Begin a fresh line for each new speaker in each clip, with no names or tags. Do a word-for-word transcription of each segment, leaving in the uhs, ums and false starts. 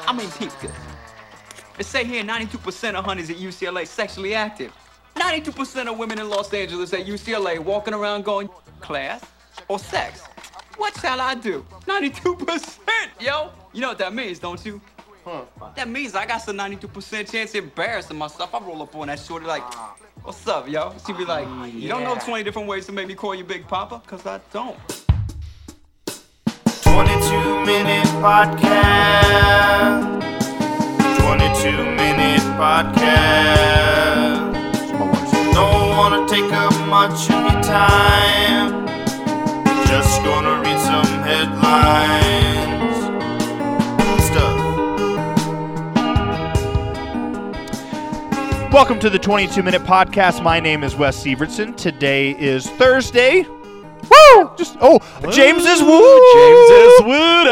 I mean, peep this. It say here ninety-two percent of honeys at U C L A sexually active. ninety-two percent of women in Los Angeles at U C L A walking around going, class or sex. What shall I do? ninety-two percent, yo. You know what that means, don't you? Huh. That means I got some ninety-two percent chance of embarrassing myself. I roll up on that shorty like, what's up, yo? She be like, you don't know twenty different ways to make me call you Big Papa? Because I don't.
twenty-two minute podcast. twenty-two minute podcast. Don't want to take up much of your time. Just gonna read some headlines. Stuff.
Welcome to the twenty-two minute podcast. My name is Wes Sievertson. Today is Thursday. Woo! Just oh, woo. James is woo.
James is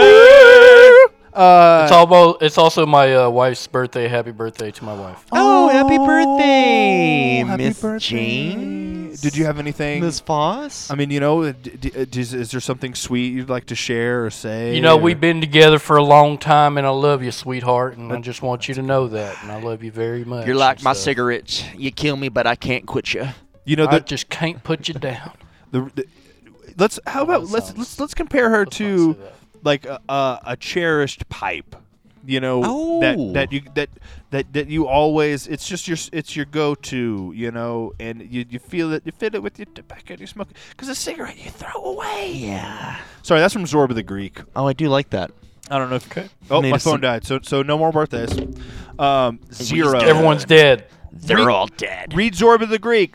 woo.
Uh,
it's almost. It's also my uh, wife's birthday. Happy birthday to my wife.
Oh, happy birthday,
happy
Miss
birthday.
James.
Did you have anything,
Miss Foss?
I mean, you know, d- d- is, is there something sweet you'd like to share or say?
You know,
or?
we've been together for a long time, and I love you, sweetheart, and I just want you to know that, and I love you very much.
You're like my
stuff.
cigarettes. You kill me, but I can't quit you.
You know,
I
the,
just can't put you down.
the, the let's how about
That
let's
sounds-
let's let's compare her
let's not
to
say that.
like a, a, a cherished pipe. You know
Oh.
that that you that, that that you always it's just your it's your go-to, you know, and you, you feel it you fit it with your tobacco and you smoke because a cigarette you throw away.
Yeah.
Sorry, that's from Zorba the Greek.
Oh, I do like that.
I don't know if
Okay.
oh
Made
my
us
phone
some-
died, so so no more birthdays. Um, zero.
dead.
Everyone's dead.
They're
Read-
all dead.
Read Zorba the Greek,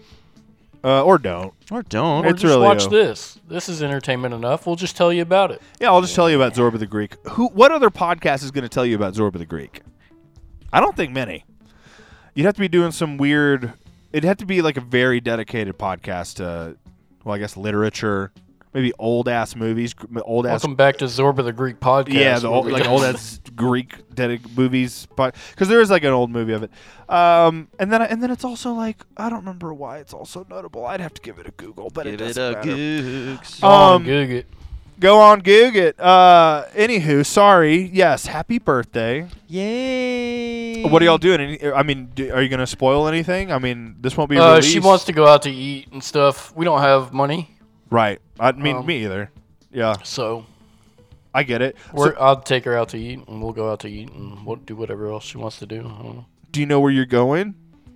uh, or don't.
Or don't.
Or
It's
just
really
watch
a-
this. This is entertainment enough. We'll just tell you about it.
Yeah, I'll just tell you about Zorba the Greek. Who? What other podcast is going to tell you about Zorba the Greek? I don't think many. You'd have to be doing some weird. It'd have to be like a very dedicated podcast to, well, I guess literature, maybe old ass movies, old ass.
Welcome back to Zorba the Greek podcast.
Yeah, the old,
where we
like
go-
old ass Greek dedic- movies, because there is like an old movie of it. Um, and then and then it's also like I don't remember why it's also notable. I'd have to give it a Google, but
Give
it
it
doesn't
a
matter.
gooks.
Go on,
um,
Goog it.
Go on, Goog it. Uh, anywho, sorry. Yes, happy birthday.
Yay.
What are y'all doing? Any, I mean, do, are you going to spoil anything? I mean, this won't be
Uh,
released.
she wants to go out to eat and stuff. We don't have money,
Right. I mean,
Um,
me either. Yeah,
so
I get it.
we're,
So,
I'll take her out to eat, and we'll go out to eat, and we'll do whatever else she wants to do. I don't know.
do you know where you're going?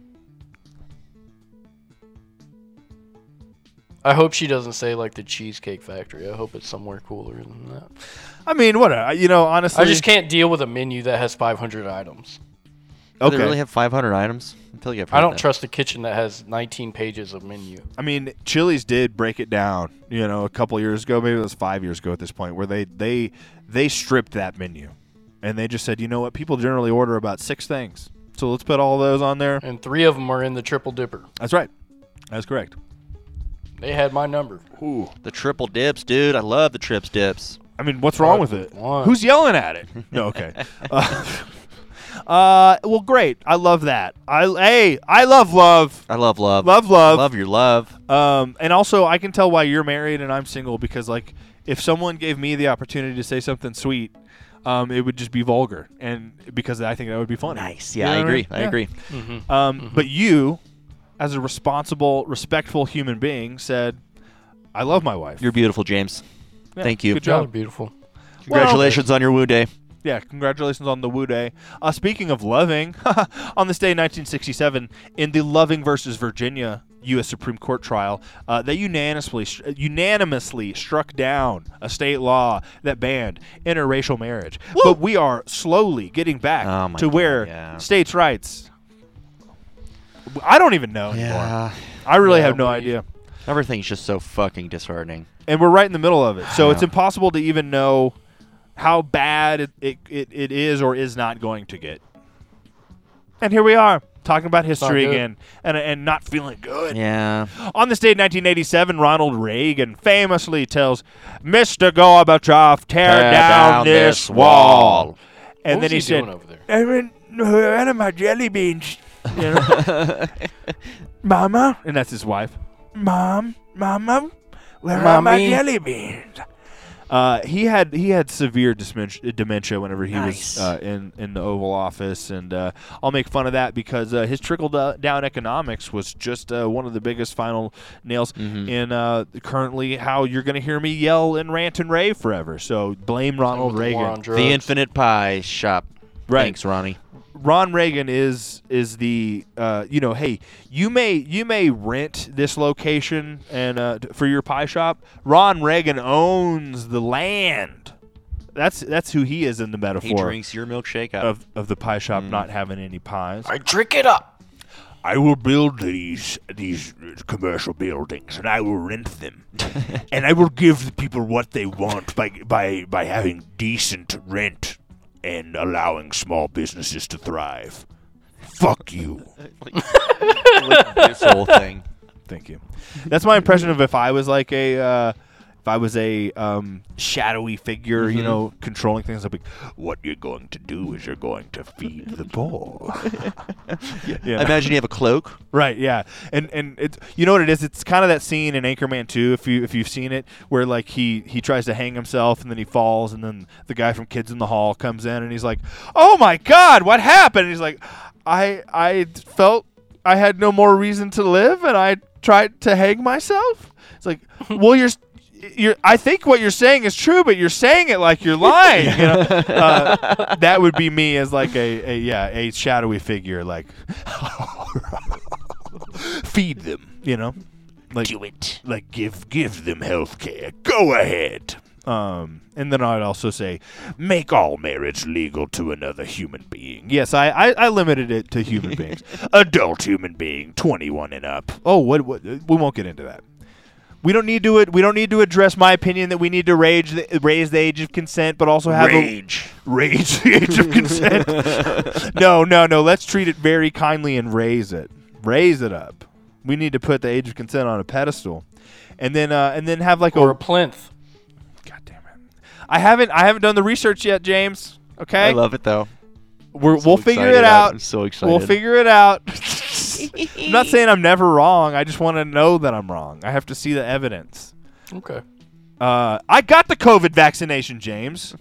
I hope she doesn't say like the Cheesecake Factory. I hope it's somewhere cooler than that.
I mean, what? uh, You know, honestly.
I just can't deal with a menu that has five hundred items.
Do
Okay.
they really have five hundred items? I feel like I've heard
I don't
that.
trust a kitchen that has nineteen pages of menu.
I mean, Chili's did break it down. You know, a couple years ago, maybe it was five years ago at this point, where they they they stripped that menu, and they just said, you know what? People generally order about six things, so let's put all those on there.
And three of them are in the Triple Dipper.
That's right. That's correct.
They had my number.
Ooh.
The triple dips, dude. I love the trips dips.
I mean, what's wrong with it?
One.
Who's yelling at it? No, okay. uh, uh, well, great. I love that. I hey, I love love,
I love love.
love, love.
Love your love.
Um, and also, I can tell why you're married and I'm single because, like, if someone gave me the opportunity to say something sweet, um, it would just be vulgar, and because I think that would be funny.
Nice.
You
Yeah,
know
I
what
agree.
mean?
I
Yeah.
agree.
Mm-hmm.
Um, but you, as a responsible, respectful human being, said, "I love my wife."
You're beautiful, James.
Yeah,
Thank you.
Good
Y'all are
job.
beautiful.
Congratulations on your woo day.
Yeah, congratulations on the Woo Day. Uh, speaking of loving, on this day in nineteen sixty-seven, in the Loving versus Virginia U S Supreme Court trial, uh, they unanimously unanimously struck down a state law that banned interracial marriage. But we are slowly getting back
Oh my
to
God,
where
yeah.
states' rights. I don't even know anymore.
Yeah.
I really
Yeah,
have no
we-
idea.
Everything's just so fucking disheartening.
And we're right in the middle of it. So it's
Yeah.
impossible to even know how bad it, it, it, it is or is not going to get. And here we are, talking about history
good.
again and, and not feeling good.
Yeah.
On this day in nineteen eighty-seven, Ronald Reagan famously tells Mister Gorbachev, tear,
Tear
down,
down
this
this
wall.
wall.
And
What
then
was
he,
he
said,
doing over there?
I mean, where are my jelly beans? You know? Mama, and that's his wife. Mom, Mama, where are my
Mommy.
jelly beans? Uh, he had he had severe dementia, dementia whenever he
Nice.
was uh, in in the Oval Office, and uh, I'll make fun of that because uh, his trickle do- down economics was just uh, one of the biggest final nails
Mhm.
in uh, currently how you're going to hear me yell and rant and rave forever. So blame Ronald
With the war
Reagan.
on drugs.
The Infinite Pie Shop.
Right.
Thanks, Ronnie.
Ron Reagan is is the uh, you know, hey, you may you may rent this location and uh, t- for your pie shop. Ron Reagan owns the land. That's that's who he is in the
He
metaphor
drinks your milkshake out.
of of the pie shop
Mm.
not having any pies.
I drink it up.
I will build these these commercial buildings and I will rent them, and I will give the people what they want by by by having decent rent and allowing small businesses to thrive. Fuck you.
This whole thing.
Thank you. That's my impression of if I was like a, uh, if I was a um, shadowy figure, you
Mhm.
know, controlling things. I'd be, what you're going to do is you're going to feed the poor. yeah.
I imagine you have a cloak.
Right, yeah, and and it's you know what it is. It's kind of that scene in Anchorman two, if you if you've seen it, where like he he tries to hang himself and then he falls, and then the guy from Kids in the Hall comes in and he's like, "Oh my God, what happened?" And he's like, "I I felt I had no more reason to live, and I tried to hang myself." It's like, well, you're. You're, I think what you're saying is true, but you're saying it like you're lying. You know? uh, that would be me as like a, a yeah a shadowy figure, like feed them, you know, like do it, like give give them health care. Go ahead. Um, and then I'd also say, make all marriage legal to another human being. Yes, I, I, I limited it to human beings, adult human being, twenty-one and up. Oh, what, what? We won't get into that. We don't need to. We don't need to address my opinion that we need to rage the, raise the age of consent, but also have
Rage.
a rage the age of consent. no, no, no. Let's treat it very kindly and raise it, raise it up. We need to put the age of consent on a pedestal, and then uh, and then have like
Or
a.
a plinth.
God damn it! I haven't I haven't done the research yet, James. Okay,
I love it though.
We're,
So
we'll figure
excited.
it out.
I'm so excited.
We'll figure it out. I'm not saying I'm never wrong. I just want to know that I'm wrong. I have to see the evidence.
Okay.
Uh, I got the COVID vaccination, James.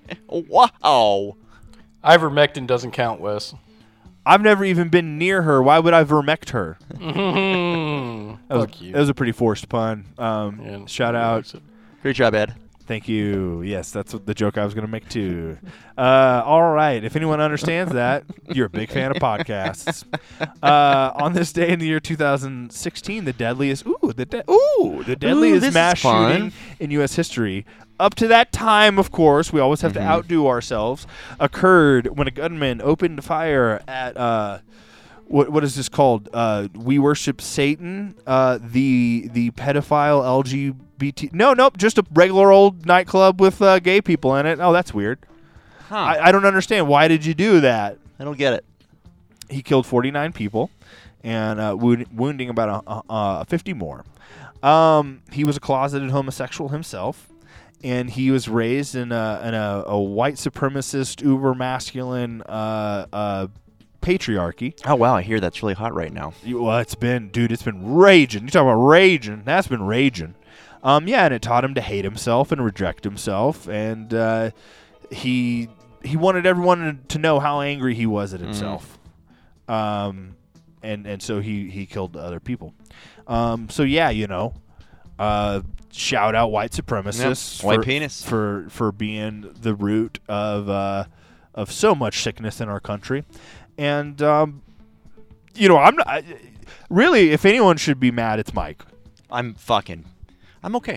Wow.
Ivermectin doesn't count, Wes.
I've never even been near her. Why would I vermect her?
Mm-hmm.
That was,
Fuck you.
that was a pretty forced pun. Um,
Yeah,
shout
nobody
out.
likes it.
Great job, Ed.
Thank you. Yes, that's what the joke I was going to make too. Uh, all right. If anyone understands that, you're a big fan of podcasts. Uh, on this day in the year two thousand sixteen, the deadliest ooh the de- ooh the deadliest
this is
mass
fun.
shooting in U S history. Up to that time, of course, we always have
Mhm.
to outdo ourselves. Occurred when a gunman opened fire at uh, what what is this called? Uh, we worship Satan. Uh, the the pedophile L G B T. No, nope, just a regular old nightclub with uh, gay people in it. Oh, that's weird.
Huh.
I, I don't understand. Why did you do that?
I don't get it.
He killed forty-nine people and uh, wound, wounding about a, uh, fifty more. Um, he was a closeted homosexual himself, and he was raised in a, in a, a white supremacist, uber masculine uh, uh, patriarchy.
Oh wow, I hear that's really hot right now.
You- Well, it's been, dude, it's been raging. You talk about raging. That's been raging. Um, yeah, and it taught him to hate himself and reject himself, and uh, he he wanted everyone to know how angry he was at himself. Um, and and so he he killed other people. Um, so yeah, you know, uh, shout out white supremacists,
Yep, white
for,
penis.
for for being the root of uh, of so much sickness in our country, and um, you know, I'm not I, really. If anyone should be mad, it's Mike.
I'm fucking. I'm okay.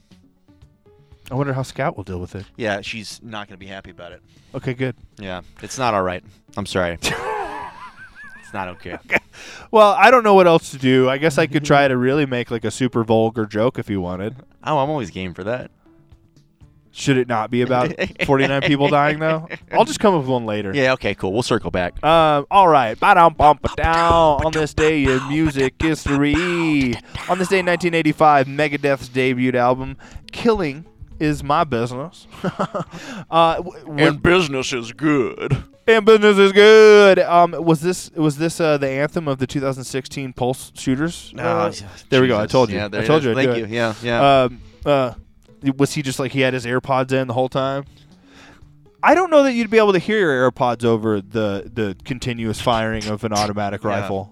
I wonder how Scout will deal with it.
Yeah, she's not gonna be happy about it.
Okay, good.
Yeah, it's not all right. I'm sorry. It's not okay.
Well, I don't know what else to do. I guess I could try to really make like a super vulgar joke if you wanted.
Oh, I'm always game for that.
Should it not be about forty-nine people dying though? I'll just come up with one later.
Yeah, okay, cool. We'll circle back.
Um, all right. Ba-dum, bum, ba-down. On this day in music history. On this day in nineteen eighty-five, Megadeth's debut album, Killing Is My Business. uh, w- when-
business is good.
and business is good. Um, was this was this uh, the anthem of the two thousand sixteen Pulse shooters? Uh, there we go. I told you.
Yeah, there
I told
it
you.
is.
I'd
Thank
do
you.
it.
Yeah, yeah.
Um, uh, Was he just like he had his AirPods in the whole time? I don't know that you'd be able to hear your AirPods over the the continuous firing of an automatic
Yeah.
rifle.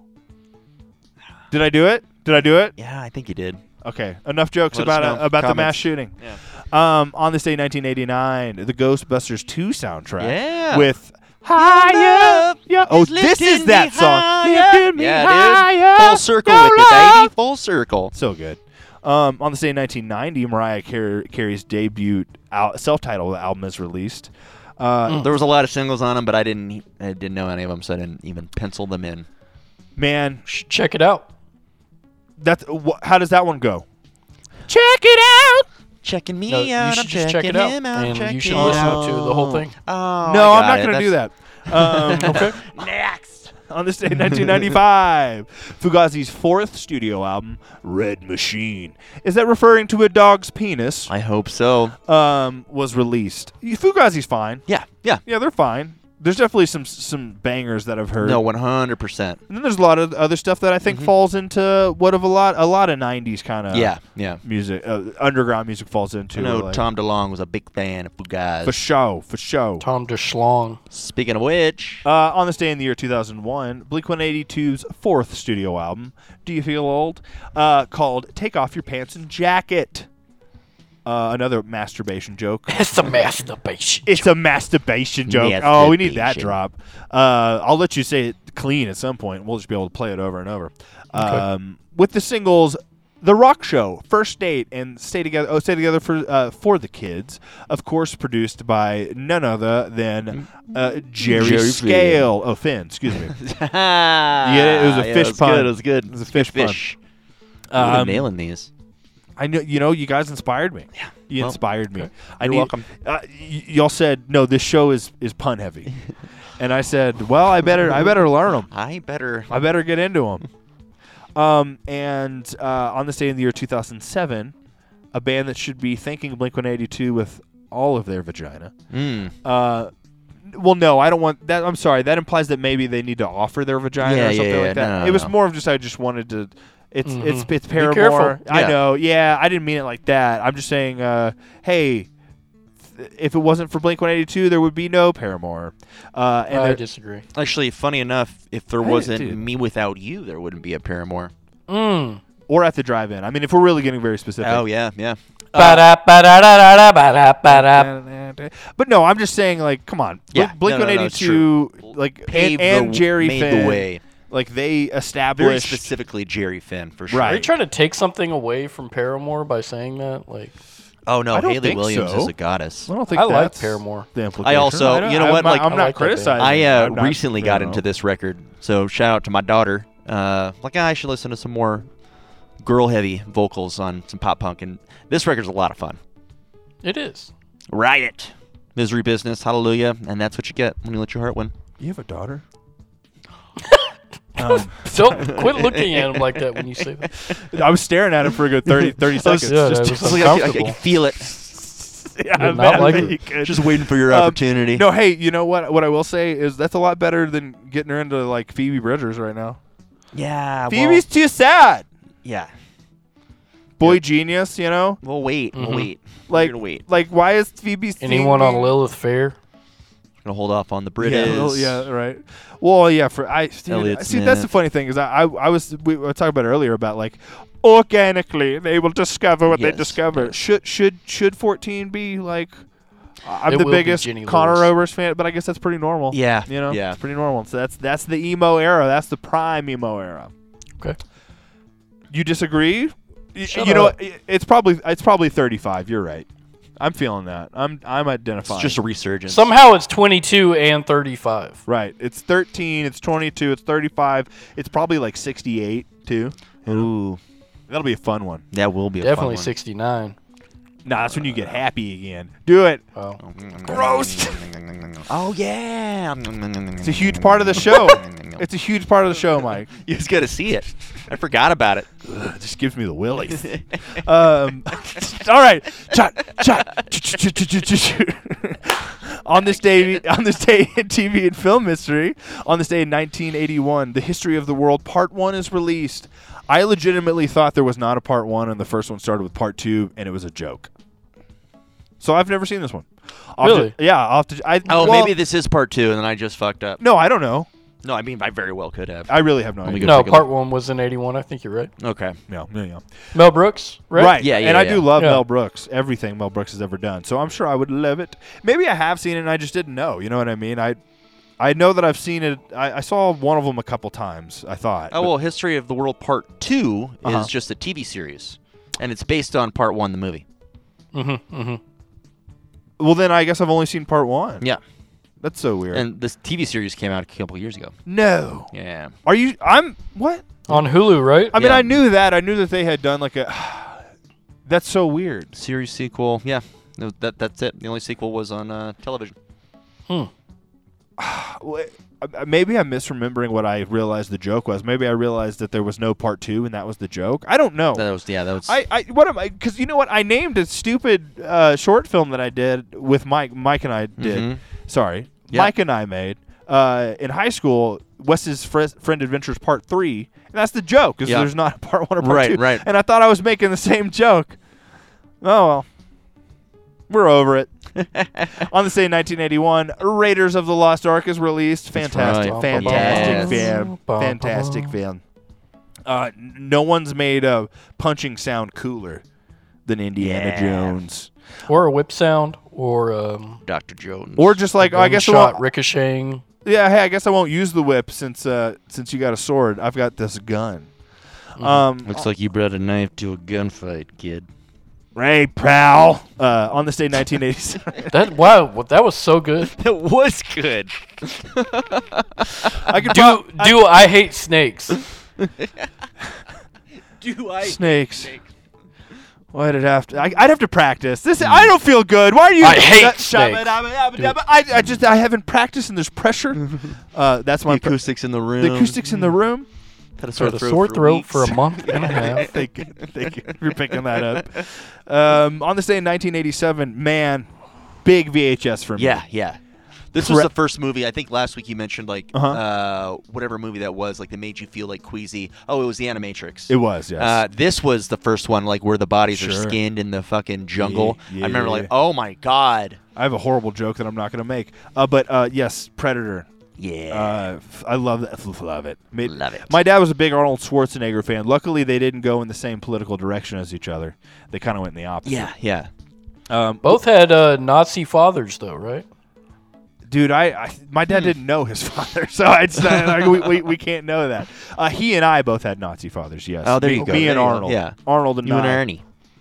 Did I do it? Did I do it?
Yeah, I think you did.
Okay, enough jokes
Let us
about
know.
uh, about the mass
Comments.
shooting.
Yeah.
Um, on this day, nineteen eighty-nine, the Ghostbusters two soundtrack
Yeah.
with Higher. Yeah. Oh, this is that song. Lifting me
Yeah,
higher.
dude. Full circle
Your
with it,
love.
baby. Full circle.
So good. Um, on this day, nineteen ninety, Mariah Car- Carey's debut al- self-titled album is released. Uh,
There was a lot of singles on them, but I didn't. I didn't know any of them, so I didn't even pencil them in.
Man,
Sh- Check it out.
that's wh- how does that one go? Check it out.
Checking me
No, you
out.
should
I'm
just check
checking
it out,
him out.
and
checking
you should
him
listen
out.
to the whole thing.
Oh,
No,
I
I'm
got
not
it.
going to do
That's-
that. Um, okay.
Next.
On this day, nineteen ninety-five, Fugazi's fourth studio album, Red Machine. Is that referring to a dog's penis?
I hope so.
Um, was released. Fugazi's fine.
Yeah, yeah.
Yeah, they're fine. There's definitely some some bangers that I've heard.
No, one hundred percent.
And then there's a lot of other stuff that I think falls into what of a lot a lot of nineties kind of
Yeah, yeah.
music, uh, underground music falls into.
I know
like-
Tom DeLonge was a big fan of Fugazi.
for show, for show.
Tom DeShlong.
Speaking of which,
Uh, on this day in the year two thousand one, Blink one eighty-two's fourth studio album, Do You Feel Old? Uh, called Take Off Your Pants and Jacket. Uh, another masturbation joke.
It's a masturbation.
It's a masturbation joke. Oh, we need that
Masturbation.
drop. Uh, I'll let you say it clean at some point. We'll just be able to play it over and over. Um, with the singles The Rock Show, First Date, and Stay Together Oh, Stay Together for uh, for the Kids, of course produced by none other than uh, Jerry,
Jerry
Scale. Oh, Finn, excuse me.
yeah,
it was a
yeah,
fish
it was
pun.
Good, it was good.
It was a fish pun.
Fish. Um,
Um,
nailing these.
I know, you know, you guys inspired me. Yeah, you
Well,
inspired me. I
You're
need,
welcome.
Uh, y- y'all said no. This show is is pun heavy, and I said, well, I better I better learn them.
I better.
I better get into them. Um, and uh, on this day in the year two thousand seven, a band that should be thanking Blink one eighty-two with all of their vagina.
Mm.
Uh, well, no, I don't want that. I'm sorry. That implies that maybe they need to offer their vagina
Yeah,
or something
yeah,
like
yeah.
that.
No, no,
it was
no.
more of just I just wanted to. It's
Mhm.
it's it's
Be
Paramore.
careful.
I
Yeah.
know. Yeah, I didn't mean it like that. I'm just saying. Uh, hey. th- If it wasn't for Blink one eighty-two, there would be no Paramore. Uh, and
I
there-
disagree.
Actually, funny enough, if there
Hey,
wasn't
dude.
Me Without You, there wouldn't be a Paramore.
Mm.
or at the drive-in. I mean, if we're really getting very specific.
Oh yeah, yeah.
Ba-da, ba-da-da-da-da, ba-da, ba-da.
But no, I'm just saying, like, come on.
Yeah,
Blink
no, no, no, it's
one eighty-two, like, and,
Paved
and
the,
Jerry
made
Finn,
the way.
like, they
Very
established.
specifically Jerry Finn for sure.
Right.
Are you trying to take something away from Paramore by saying that? Like,
Oh no,
I don't
Haley
think
Williams
so.
is a goddess.
I don't think
I like
that's
Paramore.
the implication.
I also-
don't-
you know
I'm
what,
not-
like-
I'm
I
not
like that band.
criticizing.
I
it.
uh,
I'm not-
recently
you
got
know.
into this record, so shout out to my daughter. Uh, like, I should listen to some more girl-heavy vocals on some pop punk, and this record's a lot of fun.
It is.
Riot, Misery Business, Hallelujah, and that's what you get when you let your heart win.
You have a daughter? um,
Don't quit looking at him like that when you say that.
I was staring at him for a good thirty, thirty seconds.
Yeah,
just,
that
just,
was
It's like I, I- I
uncomfortable.
can feel it.
yeah,
Did not
man,
like
you
it.
could.
Just waiting for your
Um,
opportunity.
No, hey, you know what? What I will say is that's a lot better than getting her into like Phoebe Bridgers right now.
Yeah,
Phoebe's too sad.
yeah.
Boy genius, you know.
We'll wait. We'll
Mhm.
wait.
Like,
We're gonna wait.
like why is Phoebe?
Anyone on
singing-
Lilith Fair?
Gonna hold off on the British.
Yeah, well, yeah, right. Well, yeah. For I dude,
Elliot
see, that's the
Smith.
funny thing is I, I, I was we were talking about earlier about like organically they will discover what
Yes,
they discover.
yes.
Should should should fourteen be like? I'm
It
the
will be
biggest
Jenny
Connor
Lewis.
Rovers fan, but I guess that's pretty normal.
Yeah,
you know,
yeah.
it's pretty normal. So that's that's the emo era. That's the prime emo era.
Okay.
You disagree? Y-
Shut
you know,
up.
what? it's probably it's probably thirty-five. You're right. I'm feeling that. I'm I'm identifying.
It's just a resurgence.
Somehow it's twenty-two and thirty-five.
Right. It's thirteen, it's twenty-two, it's thirty-five. It's probably like sixty-eight, too.
Ooh,
That'll be a fun one.
that will be a
Definitely
fun
sixty-nine.
Nah, that's when you get happy again. Do it.
Oh.
one.
Gross.
Oh yeah.
It's a huge part of the show. It's a huge part of the show, Mike.
You just got to see it. I forgot about it.
Ugh, it just gives me the willies. um, all right. Shot, shot. On this day, on this day in T V and film history, on this day in nineteen eighty-one, The History of the World Part One is released. I legitimately thought there was not a Part One, and the first one started with Part Two, and it was a joke. So I've never seen this one. I'll have
Really?
to- yeah. I'll have to. I,
Oh,
well,
maybe this is part two, and then I just fucked up.
No, I don't know.
No, I mean I very well could have.
I really have no
Let me
idea.
go
No,
take a
part
look.
one was in eighty-one. I think you're right.
Okay.
Yeah, yeah, yeah.
Mel Brooks, right?
Right.
Yeah, yeah,
And I
yeah.
do love
Yeah.
Mel Brooks. Everything Mel Brooks has ever done. So I'm sure I would love it. Maybe I have seen it and I just didn't know. You know what I mean? I I know that I've seen it. I, I saw one of them a couple times, I thought.
Oh
but-
well, History of the World Part Two
Uh-huh.
is just a T V series, and it's based on Part One, the movie.
Mm-hmm. Mm-hmm.
Well, then I guess I've only seen part one.
Yeah,
That's so weird.
and this T V series came out a couple years ago.
no.
Yeah.
Are you? I'm. What?
On Hulu, right?
I mean,
Yeah.
I knew that. I knew that they had done like a. That's so weird.
Series sequel. Yeah. No, that that's it. The only sequel was on uh, television.
Hmm.
Well, uh, Maybe I'm misremembering what I realized the joke was. Maybe I realized that there was no part two and that was the joke. I don't know.
That was yeah. That was.
I, I what am I? Because you know what? I named a stupid uh, short film that I did with Mike. Mike and I did.
Mhm.
Sorry,
Yeah.
Mike and I made uh, in high school. Wes's Fr- Friend Adventures Part Three, and that's the joke. Because
Yeah.
there's not a Part One or Part
Right,
Two.
right.
And I thought I was making the same joke. Oh well, we're over it. On this day in nineteen eighty-one, Raiders of the Lost Ark is released.
That's
Fantastic,
right.
fantastic
Yes.
film. Fantastic film. Uh, n- no one's made a punching sound cooler than Indiana
Yeah.
Jones.
Or a whip sound, or um,
Doctor Jones.
Or just like,
a
oh, I guess I
gunshot
won't,
ricocheting.
yeah, hey, I guess I won't use the whip since uh, since you got a sword. I've got this gun. Um,
Looks like you brought a knife to a gunfight, kid.
Ray Prowl. Uh, on this day, nineteen eighty-seven.
That wow, well, that was so good.
That was good.
I could
Do
prob-
do I hate snakes?
Do I?
snakes. Why did I have to? I, I'd have to practice. This I don't feel good. Why are you?
I hate
that-
snakes.
I, I just I haven't practiced and there's pressure. Uh, that's
The
my pr-
acoustics in the room.
the acoustics in the room.
Had a
For
sore
the
throat
sore
for
throat
weeks.
for a month and a half.
thank you, thank you for picking that up. Um, on this day in nineteen eighty-seven, man, big V H S for me.
Yeah, yeah. This was
Pre-
the first movie. I think last week you mentioned like
Uh-huh.
uh, whatever movie that was, like that made you feel like queasy. Oh, it was the Animatrix.
it was. Yes.
Uh, this was the first one, like where the bodies are
Sure.
skinned in the fucking jungle.
Yeah,
I remember,
yeah.
like, oh my god.
I have a horrible joke that I'm not going to make. Uh, but uh, yes, Predator.
Yeah.
Uh, f- I love that. Love it. Made-
Love it.
My dad was a big Arnold Schwarzenegger fan. Luckily, they didn't go in the same political direction as each other. They kind of went in the opposite.
yeah, yeah.
Um,
Both had uh, Nazi fathers, though, right?
Dude, I, I my dad
Hmm.
didn't know his father, so it's not, like, we, we we can't know that. Uh, he and I both had Nazi fathers. Yes.
Oh, there
me,
you go.
Me
There
and
you go.
Arnold.
Yeah.
Arnold and
You and
I.
Ernie.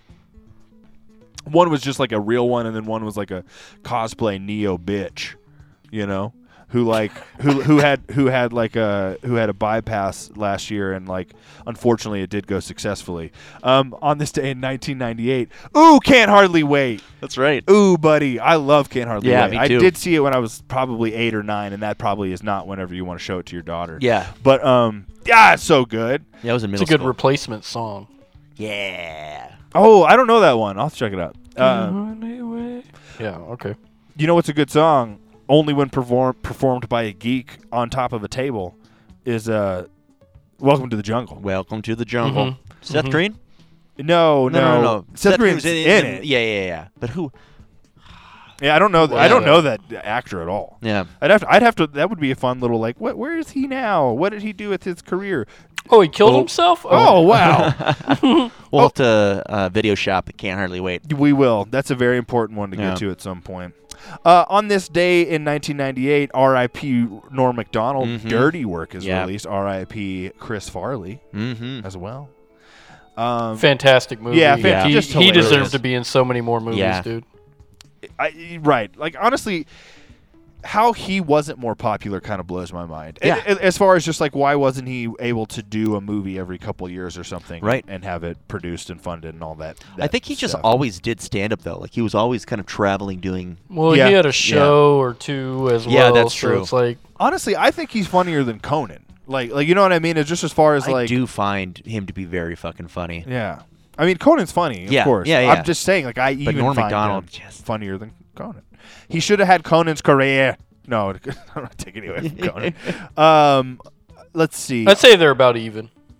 One was just like a real one, and then one was like a cosplay Neo bitch. You know, who like who who had who had like a who had a bypass last year, and like unfortunately it did go successfully. Um, on this day in nineteen ninety-eight, ooh, Can't Hardly Wait.
That's right.
Ooh, buddy, I love Can't Hardly
Yeah,
Wait.
me
I
too.
did see it when I was probably eight or nine, and that probably is not whenever you want to show it to your daughter.
Yeah.
But um, yeah, it's so good.
Yeah, I was in
It's
middle
a good
school.
replacement song.
yeah.
Oh, I don't know that one. I'll have to check it out. Uh,
Yeah, okay.
you know what's a good song? Only when perform- performed by a geek on top of a table is uh, "Welcome to the Jungle."
Welcome to the jungle.
Mhm.
Seth
Mhm.
Green?
No, no,
no, no, no.
Seth,
Green
Green's
was
in, it.
Yeah, yeah, yeah. But who?
Yeah, I don't know. Th- I don't
Yeah.
know that actor at all.
Yeah.
I'd have to. I'd have to. That would be a fun little like. What? Where is he now? What did he do with his career?
Oh, he killed
Oh.
himself?
Oh wow.
We'll have to uh, video shop. Can't hardly wait.
We will. That's a very important one to
Yeah.
get to at some point. Uh, on this day in nineteen ninety-eight, R I P Norm Macdonald,
Mhm.
Dirty Work is
Yeah.
released. R I P Chris Farley
Mm-hmm.
as well. Um,
Fantastic movie.
Yeah,
fan-
he,
just
he
hilarious.
deserved to be in so many more movies,
Yeah.
dude.
I, right. Like, honestly, how he wasn't more popular kind of blows my mind.
Yeah.
A- a- As far as just like, why wasn't he able to do a movie every couple years or something?
Right.
And have it produced and funded and all that.
I
that
think he just
stuff.
always did stand up though. Like he was always kind of traveling, doing.
Well,
Yeah.
he had a show or two as
Yeah,
well.
that's
so
true.
It's like,
Honestly, I think he's funnier than Conan. Like, like you know what I mean? It's just as far as
I
like.
do find him to be very fucking funny.
Yeah. I mean, Conan's funny, of
Yeah,
course.
yeah, yeah.
I'm just saying, like, I even
Norm
find
Macdonald
him
just-
funnier than Conan. He should have had Conan's career. No, I'm not taking it away from Conan. Um, let's see.
I'd say they're about even.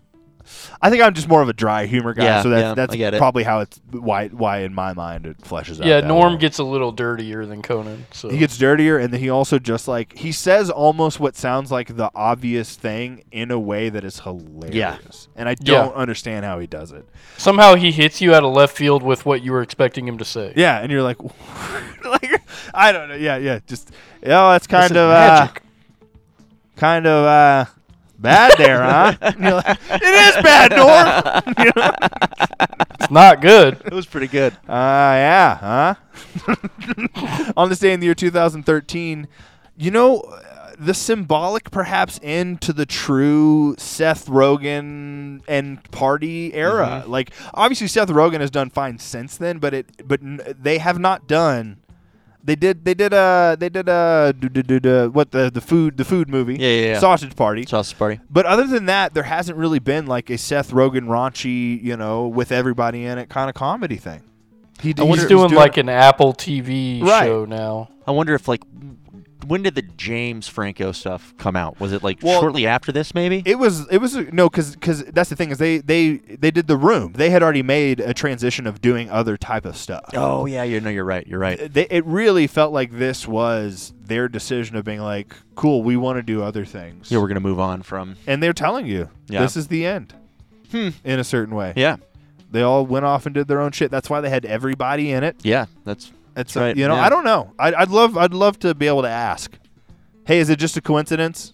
I think I'm just more of a dry humor guy,
Yeah,
so that's
yeah,
that's
I get it.
probably how it's why why in my mind it fleshes out.
Yeah,
that
Norm
way.
gets a little dirtier than Conan. So
He gets dirtier, and then he also just like he says almost what sounds like the obvious thing in a way that is hilarious.
Yeah.
And I
Yeah.
don't understand how he does it.
somehow he hits you out of left field with what you were expecting him to say.
Yeah, and you're like, like I don't know. Yeah, yeah, just yeah, that's kind
This is
of
magic.
uh, kind of uh, bad there, huh? And you're like, it is bad, Norm. You know?
It's not good.
It was pretty good.
Uh, yeah, huh? On this day in the year two thousand thirteen, you know, uh, the symbolic perhaps end to the true Seth Rogen and party era.
Mm-hmm.
Like, obviously Seth Rogen has done fine since then, but it, but n- they have not done. They did. They did. Uh. They did. Uh. Do, do, do, do, what the the food the food movie?
Yeah, yeah, yeah.
Sausage Party.
Sausage Party.
But other than that, there hasn't really been like a Seth Rogen raunchy, you know, with everybody in it kind of comedy thing. He,
I wonder-
He's doing like an Apple T V
Right.
show now.
I wonder if like, when did the James Franco stuff come out? Was it like
Well,
shortly after this, maybe?
It was. It was no, because that's the thing is they they they did The Room. They had already made a transition of doing other type of stuff.
oh yeah, you know, you're right. You're right.
They, it really felt like this was their decision of being like, cool, we want to do other things.
Yeah, we're gonna move on from.
and they're telling you
Yeah.
this is the end.
Hmm.
In a certain way.
Yeah,
They all went off and did their own shit. That's why they had everybody in it.
yeah. That's
It's
right,
you know,
yeah.
I don't know. I'd, I'd love I'd love to be able to ask. Hey, is it just a coincidence?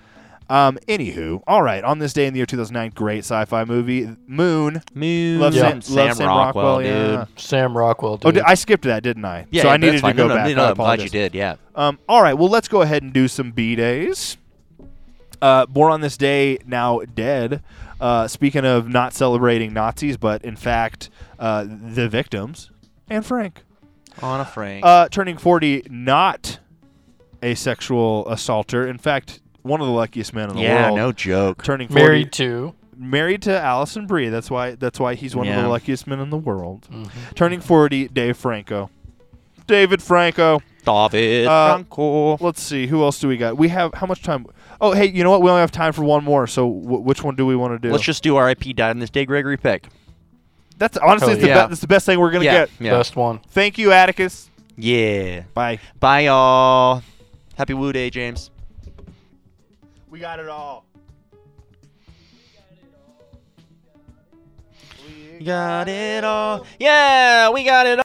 Um, anywho, all right. On this day in the year two thousand nine, great sci-fi movie, Moon.
Moon.
Love
Sam-
Sam,
love Sam
Rockwell,
Rockwell,
dude.
yeah.
Sam Rockwell,
Oh,
dude.
di- I skipped that, didn't I?
Yeah,
so
yeah,
I needed
that's
to
fine.
go
no,
back.
No,
I
no, I'm glad you
apologize.
did. Yeah.
Um, all right. Well, let's go ahead and do some B days. Uh, born on this day, now dead. Uh, speaking of not celebrating Nazis, but in fact, uh, the victims and Frank.
Anna Frank.
Uh, turning forty, not a sexual assaulter. In fact, one of the luckiest men in the
yeah,
world.
no joke.
Turning forty,
Married to.
married to Allison Brie. That's why. That's why he's one of
Yeah.
the luckiest men in the world.
Mm-hmm.
Turning forty, Dave Franco. David Franco.
David
Uh,
Franco.
Let's see. Who else do we got? We have how much time? Oh, hey, you know what? We only have time for one more. So, w- which one do we want to do?
Let's just do R I P died on this day, Gregory Peck.
That's honestly
Hell
it's the,
yeah.
be- that's the best thing we're gonna
Yeah.
get.
Yeah.
Best one.
Thank you, Atticus.
Yeah.
Bye.
Bye, y'all. Happy Woo Day, James.
We got it all.
Got it all. Yeah, we got it all.